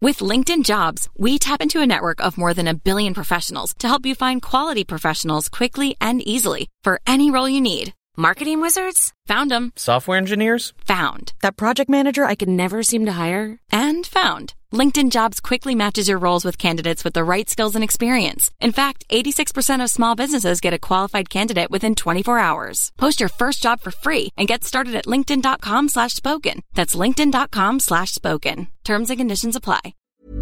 With LinkedIn Jobs, we tap into a network of more than 1 billion professionals to help you find quality professionals quickly and easily for any role you need. Marketing wizards? Found them. Software engineers? Found. That project manager I could never seem to hire? And found. LinkedIn Jobs quickly matches your roles with candidates with the right skills and experience. In fact, 86% of small businesses get a qualified candidate within 24 hours. Post your first job for free and get started at linkedin.com/spoken. That's linkedin.com/spoken. Terms and conditions apply.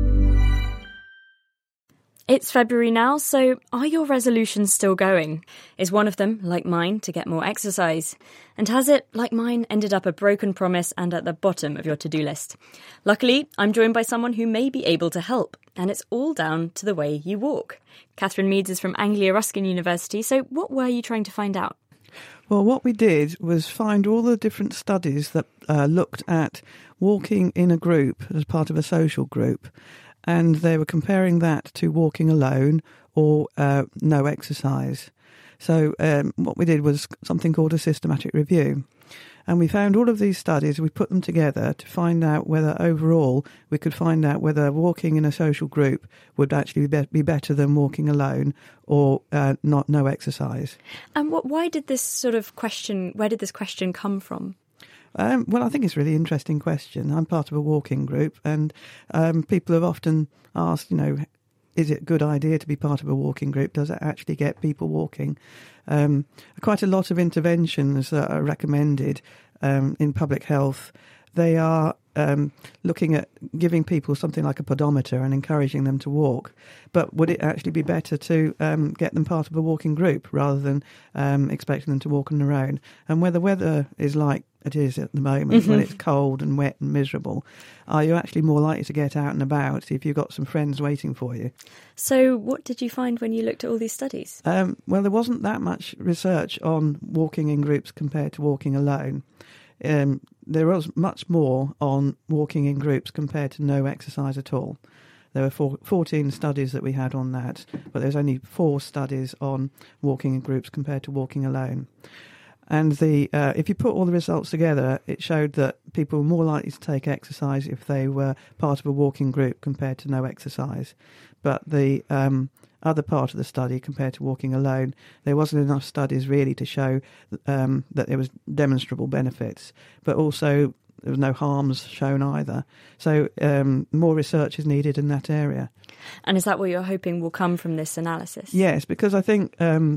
It's February now, so are your resolutions still going? Is one of them, like mine, to get more exercise? And has it, like mine, ended up a broken promise and at the bottom of your to-do list? Luckily, I'm joined by someone who may be able to help, and it's all down to the way you walk. Catherine Meads is from Anglia Ruskin University, so what were you trying to find out? Well, what we did was find all the different studies that looked at walking in a group as part of a social group. And they were comparing that to walking alone or no exercise. So what we did was something called a systematic review. And we found all of these studies, we put them together to find out whether overall we could find out whether walking in a social group would actually be better than walking alone or no exercise. And why did this where did this question come from? Well, I think it's a really interesting question. I'm part of a walking group, and people have often asked, is it a good idea to be part of a walking group? Does it actually get people walking? Quite a lot of interventions that are recommended in public health, they are looking at giving people something like a pedometer and encouraging them to walk. But would it actually be better to get them part of a walking group rather than expecting them to walk on their own? And where the weather is like it is at the moment, when it's cold and wet and miserable, are you actually more likely to get out and about if you've got some friends waiting for you? So what did you find when you looked at all these studies? Well, there wasn't that much research on walking in groups compared to walking alone. There was much more on walking in groups compared to no exercise at all. There were 14 studies that we had on that, but there's only 4 studies on walking in groups compared to walking alone. And if you put all the results together, it showed that people were more likely to take exercise if they were part of a walking group compared to no exercise. But the other part of the study, compared to walking alone, there wasn't enough studies really to show that there was demonstrable benefits. But also, there was no harms shown either. So more research is needed in that area. And is that what you're hoping will come from this analysis? Yes, because I think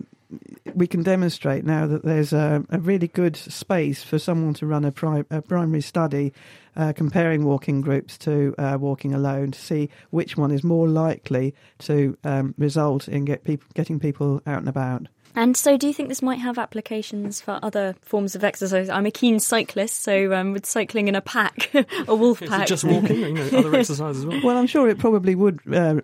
we can demonstrate now that there's a really good space for someone to run a primary study comparing walking groups to walking alone to see which one is more likely to result in getting people out and about. And so do you think this might have applications for other forms of exercise? I'm a keen cyclist, so with cycling in a pack, a wolf pack. Is it just walking, other exercise as well? Well, I'm sure it probably would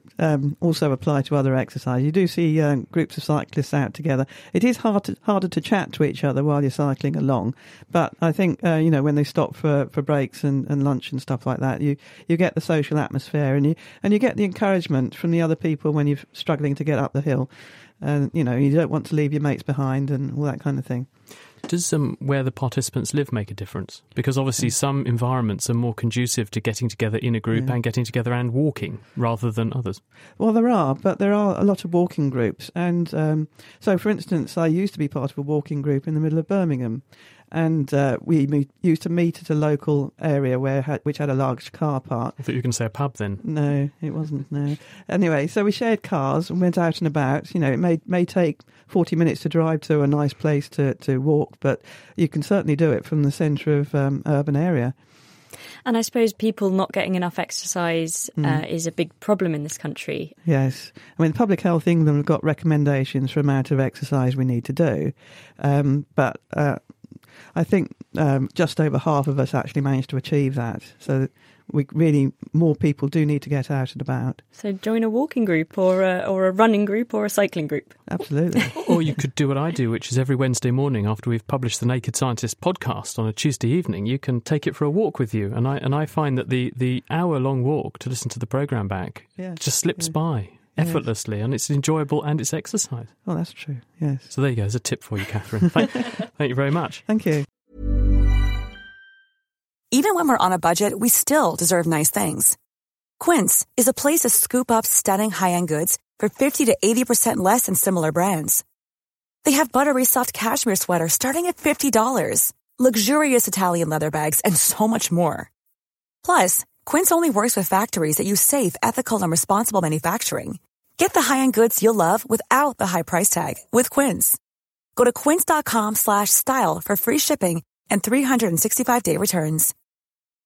also apply to other exercise. You do see groups of cyclists out together. It is harder to chat to each other while you're cycling along, but I think, when they stop for breaks and lunch and stuff like that, you get the social atmosphere and you get the encouragement from the other people when you're struggling to get up the hill. And, you don't want to leave your mates behind and all that kind of thing. Does where the participants live make a difference? Because obviously some environments are more conducive to getting together in a group and getting together and walking rather than others. Well, there are a lot of walking groups. And so, for instance, I used to be part of a walking group in the middle of Birmingham. And we used to meet at a local area which had a large car park. I thought you were going to say a pub then. No, it wasn't, no. Anyway, so we shared cars and went out and about. It may take 40 minutes to drive to a nice place to walk, but you can certainly do it from the centre of urban area. And I suppose people not getting enough exercise is a big problem in this country. Yes. Public Health England have got recommendations for the amount of exercise we need to do. But I think just over half of us actually managed to achieve that. So more people do need to get out and about. So join a walking group or a running group or a cycling group. Absolutely. Or you could do what I do, which is every Wednesday morning after we've published the Naked Scientist podcast on a Tuesday evening, you can take it for a walk with you. And I find that the hour-long walk to listen to the programme back just slips by effortlessly, and it's enjoyable and it's exercise. Oh, that's true, yes. So there you go, there's a tip for you, Catherine. Thank you very much. Thank you. Even when we're on a budget, we still deserve nice things. Quince is a place to scoop up stunning high-end goods for 50 to 80% less than similar brands. They have buttery soft cashmere sweaters starting at $50, luxurious Italian leather bags, and so much more. Plus, Quince only works with factories that use safe, ethical, and responsible manufacturing. Get the high-end goods you'll love without the high price tag with Quince. Go to quince.com/style for free shipping and 365-day returns.